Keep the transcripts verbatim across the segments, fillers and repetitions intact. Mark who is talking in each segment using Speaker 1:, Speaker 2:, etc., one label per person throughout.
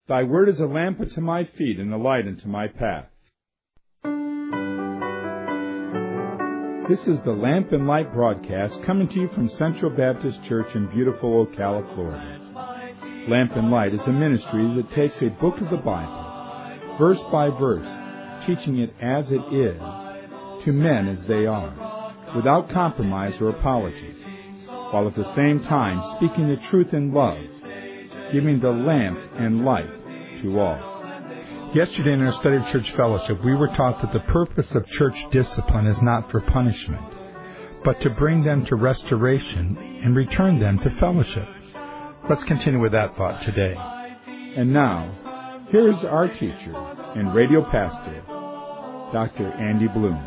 Speaker 1: Thy word is a lamp unto my feet and a light unto my path. This is the Lamp and Light broadcast coming to you from Central Baptist Church in beautiful Ocala, Florida. Lamp and Light is a ministry that takes a book of the Bible, verse by verse, teaching it as it is, to men as they are, without compromise or apology, while at the same time speaking the truth in love, giving the lamp and light to all.
Speaker 2: Yesterday in our study of church fellowship, we were taught that the purpose of church discipline is not for punishment, but to bring them to restoration and return them to fellowship. Let's continue with that thought today.
Speaker 1: And now, here is our teacher and radio pastor, Doctor Andy Bloom.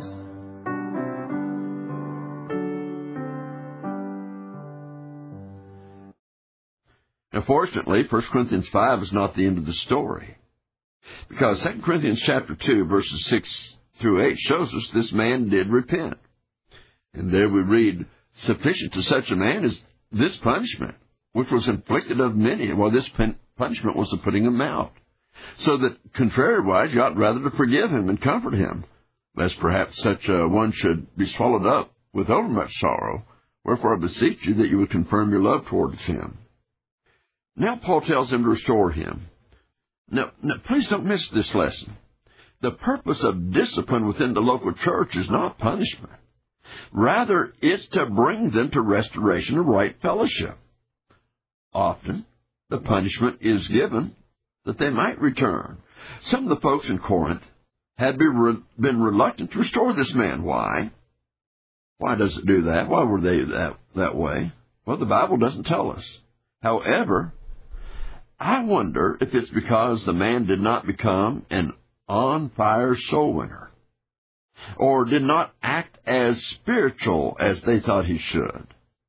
Speaker 3: Now, fortunately, First Corinthians five is not the end of the story, because Second Corinthians chapter two, verses six through eight shows us this man did repent. And there we read, "Sufficient to such a man is this punishment, which was inflicted of many." Well, this punishment was the putting him out, so that, contrariwise, you ought rather to forgive him and comfort him, lest perhaps such a one should be swallowed up with overmuch sorrow. Wherefore I beseech you that you would confirm your love towards him. Now Paul tells him to restore him. Now, now, please don't miss this lesson. The purpose of discipline within the local church is not punishment. Rather, it's to bring them to restoration of right fellowship. Often, the punishment is given that they might return. Some of the folks in Corinth had been reluctant to restore this man. Why? Why does it do that? Why were they that, that way? Well, the Bible doesn't tell us. However, I wonder if it's because the man did not become an on-fire soul winner, or did not act as spiritual as they thought he should.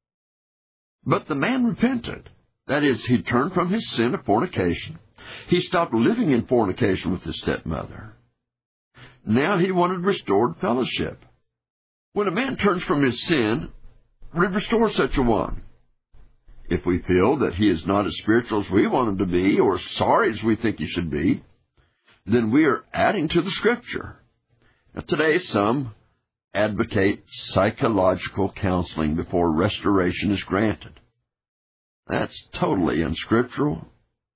Speaker 3: But the man repented. That is, he turned from his sin of fornication. He stopped living in fornication with his stepmother. Now he wanted restored fellowship. When a man turns from his sin, we restore such a one. If we feel that he is not as spiritual as we want him to be, or sorry as we think he should be, then we are adding to the Scripture. Now, today, some advocate psychological counseling before restoration is granted. That's totally unscriptural.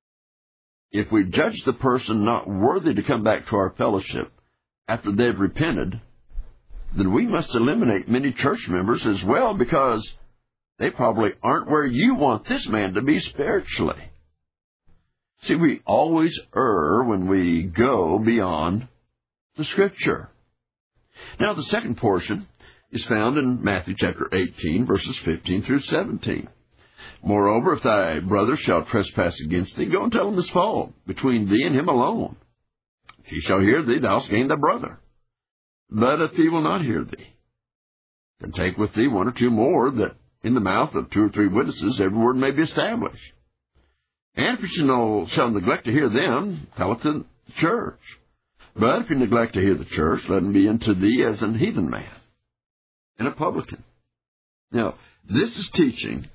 Speaker 3: If we judge the person not worthy to come back to our fellowship after they've repented, then we must eliminate many church members as well, because they probably aren't where you want this man to be spiritually. See, we always err when we go beyond the Scripture. Now, the second portion is found in Matthew chapter eighteen, verses fifteen through seventeen. "Moreover, if thy brother shall trespass against thee, go and tell him his fault between thee and him alone. If he shall hear thee, thou hast gained thy brother. But if he will not hear thee, then take with thee one or two more, that in the mouth of two or three witnesses every word may be established. And if you shall, shall neglect to hear them, tell it to the church. But if you neglect to hear the church, let him be unto thee as an heathen man and a publican." Now, this is teaching,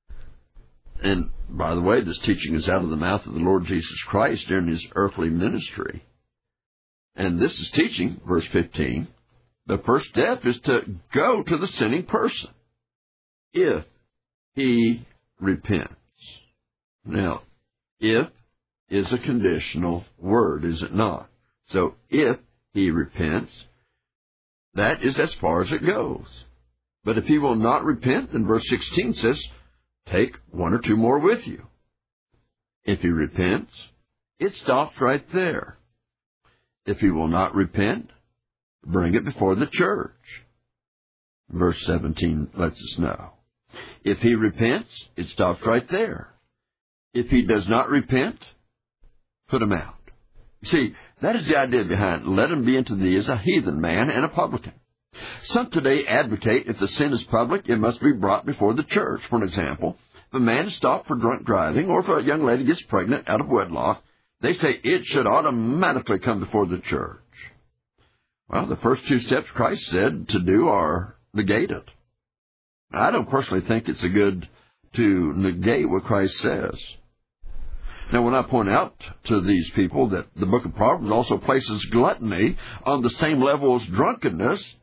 Speaker 3: and by the way, this teaching is out of the mouth of the Lord Jesus Christ during his earthly ministry. And this is teaching, verse fifteen, the first step is to go to the sinning person, if he repents. Now, if is a conditional word, is it not? So, if he repents, that is as far as it goes. But if he will not repent, then verse sixteen says, take one or two more with you. If he repents, it stops right there. If he will not repent, bring it before the church. Verse seventeen lets us know. If he repents, it stops right there. If he does not repent, put him out. See, that is the idea behind it. Let him be unto thee as a heathen man and a publican. Some today advocate if the sin is public, it must be brought before the church. For an example, if a man is stopped for drunk driving, or if a young lady gets pregnant out of wedlock, they say it should automatically come before the church. Well, the first two steps Christ said to do are negate it. I don't personally think it's a good to negate what Christ says. Now, when I point out to these people that the book of Proverbs also places gluttony on the same level as drunkenness,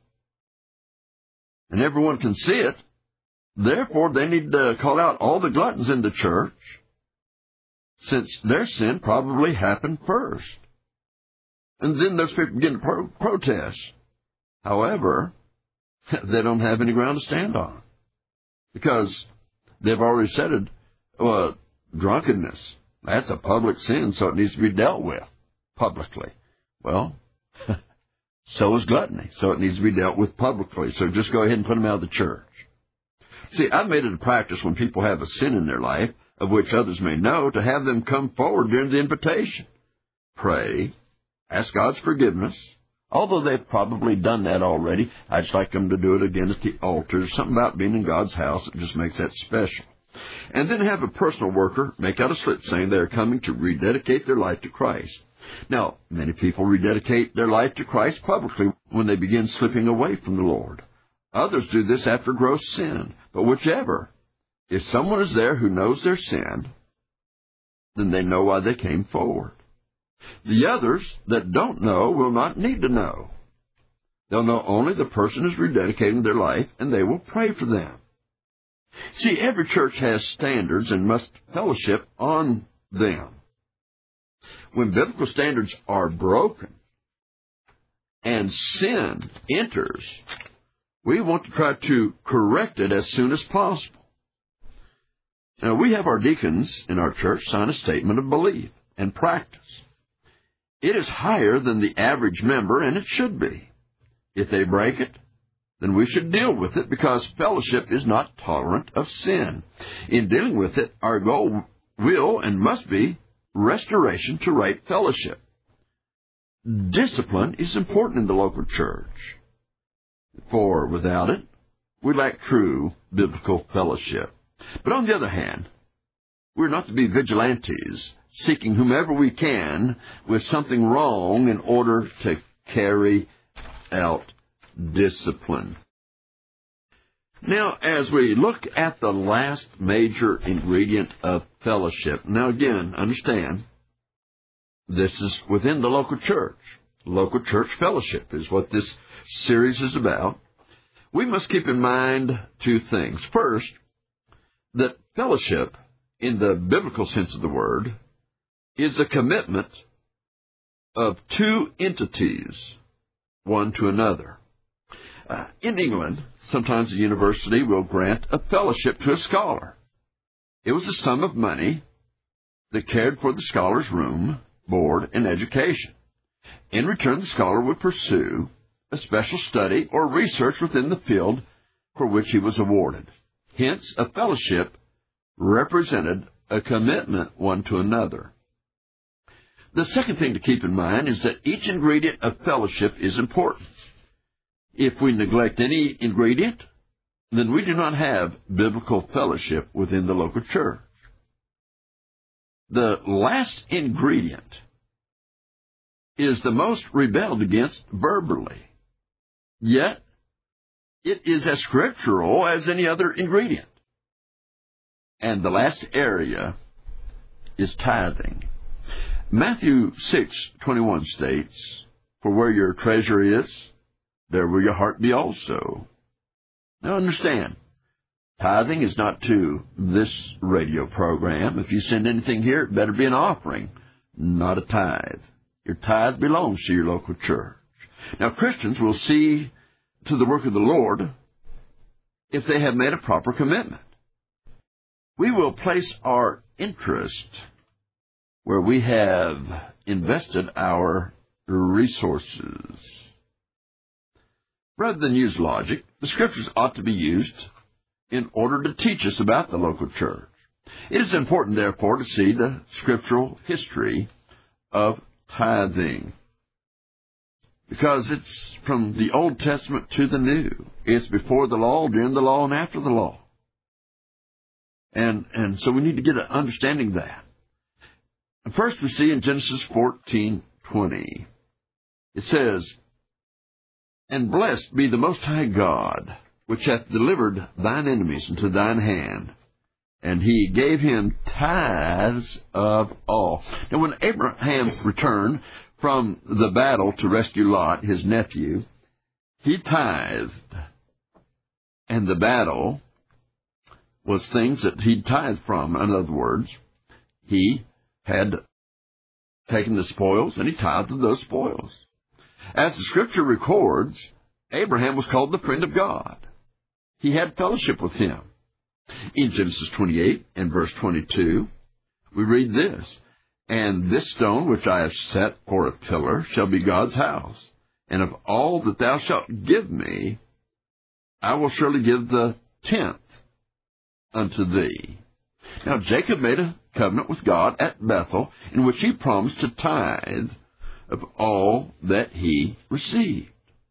Speaker 3: and everyone can see it, therefore they need to call out all the gluttons in the church, since their sin probably happened first. And then those people begin to pro- protest. However, they don't have any ground to stand on, because they've already said it, well, drunkenness, that's a public sin, so it needs to be dealt with publicly. Well, so is gluttony, so it needs to be dealt with publicly. So just go ahead and put them out of the church. See, I've made it a practice when people have a sin in their life, of which others may know, to have them come forward during the invitation. Pray, ask God's forgiveness. Although they've probably done that already, I'd just like them to do it again at the altar. There's something about being in God's house that just makes that special. And then have a personal worker make out a slip saying they are coming to rededicate their life to Christ. Now, many people rededicate their life to Christ publicly when they begin slipping away from the Lord. Others do this after gross sin. But whichever, if someone is there who knows their sin, then they know why they came forward. The others that don't know will not need to know. They'll know only the person is rededicating their life, and they will pray for them. See, every church has standards and must fellowship on them. When biblical standards are broken and sin enters, we want to try to correct it as soon as possible. Now, we have our deacons in our church sign a statement of belief and practice. It is higher than the average member, and it should be. If they break it, then we should deal with it, because fellowship is not tolerant of sin. In dealing with it, our goal will and must be restoration to right fellowship. Discipline is important in the local church, for without it, we lack true biblical fellowship. But on the other hand, we're not to be vigilantes, seeking whomever we can with something wrong in order to carry out discipline. Now, as we look at the last major ingredient of fellowship, now again, understand, this is within the local church. Local church fellowship is what this series is about. We must keep in mind two things. First, that fellowship, in the biblical sense of the word, is a commitment of two entities, one to another. Uh, in England, sometimes a university will grant a fellowship to a scholar. It was a sum of money that cared for the scholar's room, board, and education. In return, the scholar would pursue a special study or research within the field for which he was awarded. Hence, a fellowship represented a commitment one to another. The second thing to keep in mind is that each ingredient of fellowship is important. If we neglect any ingredient, then we do not have biblical fellowship within the local church. The last ingredient is the most rebelled against verbally, yet it is as scriptural as any other ingredient. And the last area is tithing. Matthew six twenty-one states, "For where your treasure is, there will your heart be also." Now understand, tithing is not to this radio program. If you send anything here, it better be an offering, not a tithe. Your tithe belongs to your local church. Now, Christians will see to the work of the Lord if they have made a proper commitment. We will place our interest where we have invested our resources. Rather than use logic, the Scriptures ought to be used in order to teach us about the local church. It is important, therefore, to see the scriptural history of tithing, because it's from the Old Testament to the New. It's before the law, during the law, and after the law. And, and so we need to get an understanding of that. First, we see in Genesis fourteen twenty, it says, "And blessed be the Most High God, which hath delivered thine enemies into thine hand. and he gave him tithes of all. Now, when Abraham returned from the battle to rescue Lot, his nephew, he tithed. And the battle was things that he'd tithed from. In other words, he had taken the spoils, and he tithed of those spoils. As the Scripture records, Abraham was called the friend of God. He had fellowship with him. In Genesis twenty-eight and verse twenty-two, we read this, "And this stone which I have set for a pillar shall be God's house, and of all that thou shalt give me, I will surely give the tenth unto thee." Now Jacob made a covenant with God at Bethel, in which he promised to tithe of all that he received.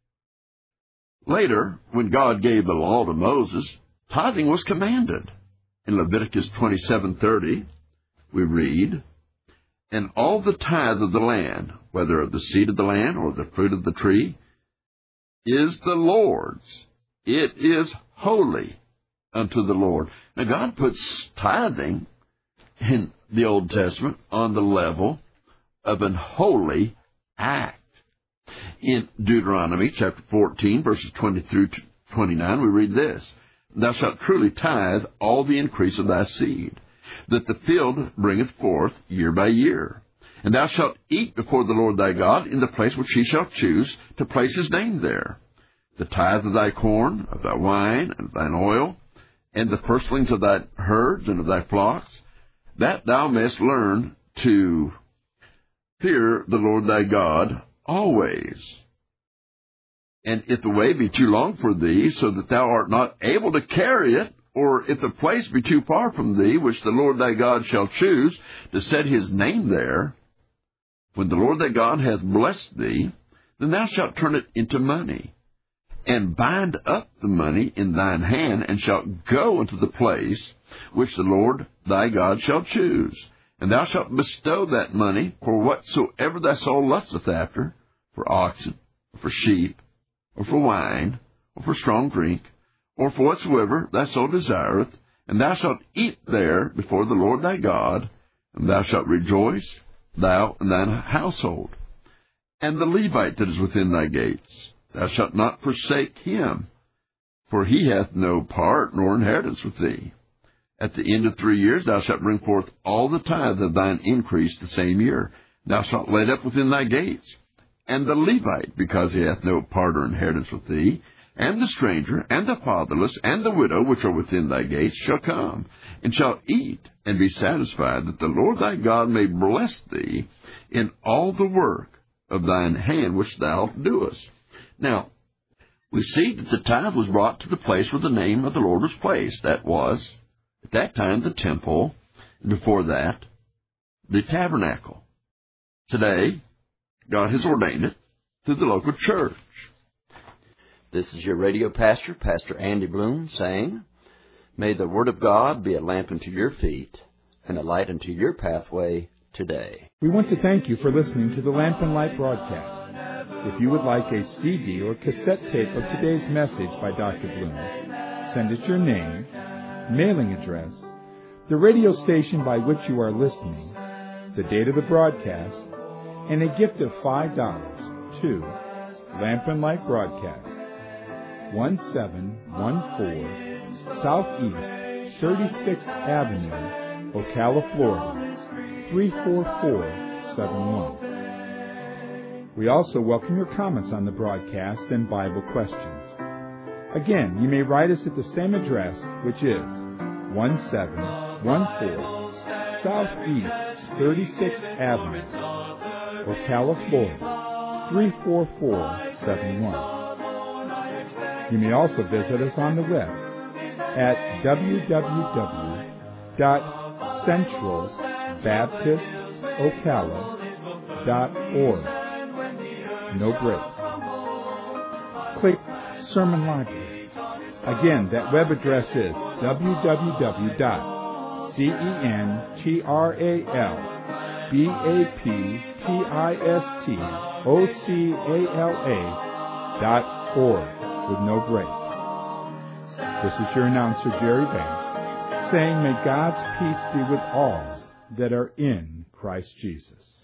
Speaker 3: Later, when God gave the law to Moses, tithing was commanded. In Leviticus twenty-seven thirty, we read, "And all the tithe of the land, whether of the seed of the land or the fruit of the tree, is the Lord's. It is holy unto the Lord." Now, God puts tithing in the Old Testament on the level of an holy act. In Deuteronomy chapter fourteen, verses twenty through twenty-nine, we read this, "Thou shalt truly tithe all the increase of thy seed, that the field bringeth forth year by year. And thou shalt eat before the Lord thy God in the place which he shall choose to place his name there. The tithe of thy corn, of thy wine, and of thine oil, and the firstlings of thy herds and of thy flocks, that thou mayest learn to fear the Lord thy God always. And if the way be too long for thee, so that thou art not able to carry it, or if the place be too far from thee, which the Lord thy God shall choose to set his name there, when the Lord thy God hath blessed thee, then thou shalt turn it into money, and bind up the money in thine hand, and shalt go into the place which the Lord thy God shall choose. And thou shalt bestow that money for whatsoever thy soul lusteth after, for oxen, or for sheep, or for wine, or for strong drink, or for whatsoever thy soul desireth, and thou shalt eat there before the Lord thy God, and thou shalt rejoice, thou and thine household. And the Levite that is within thy gates, thou shalt not forsake him, for he hath no part nor inheritance with thee. At the end of three years thou shalt bring forth all the tithe of thine increase the same year. Thou shalt lay it up within thy gates. And the Levite, because he hath no part or inheritance with thee, and the stranger, and the fatherless, and the widow, which are within thy gates, shall come, and shall eat, and be satisfied, that the Lord thy God may bless thee in all the work of thine hand which thou doest. Now, we see that the tithe was brought to the place where the name of the Lord was placed. That was, at that time, the temple, and before that, the tabernacle. Today, God has ordained it through the local church.
Speaker 4: This is your radio pastor, Pastor Andy Bloom, saying, "May the Word of God be a lamp unto your feet and a light unto your pathway today."
Speaker 1: We want to thank you for listening to the Lamp and Light broadcast. If you would like a C D or cassette tape of today's message by Doctor Bloom, send us your name, mailing address, the radio station by which you are listening, the date of the broadcast, and a gift of five dollars to Lamp and Light Broadcast, one seven one four Southeast thirty-sixth Avenue, Ocala, Florida, three four four seven one. We also welcome your comments on the broadcast and Bible questions. Again, you may write us at the same address, which is one seven one four Southeast thirty-sixth Avenue, Ocala, Florida, three four four seven one. You may also visit us on the web at w w w dot central baptist ocala dot org. No breaks. Click Sermon Library. Again, that web address is w w w dot central baptist ocala dot org with no break. This is your announcer, Jerry Banks, saying, may God's peace be with all that are in Christ Jesus.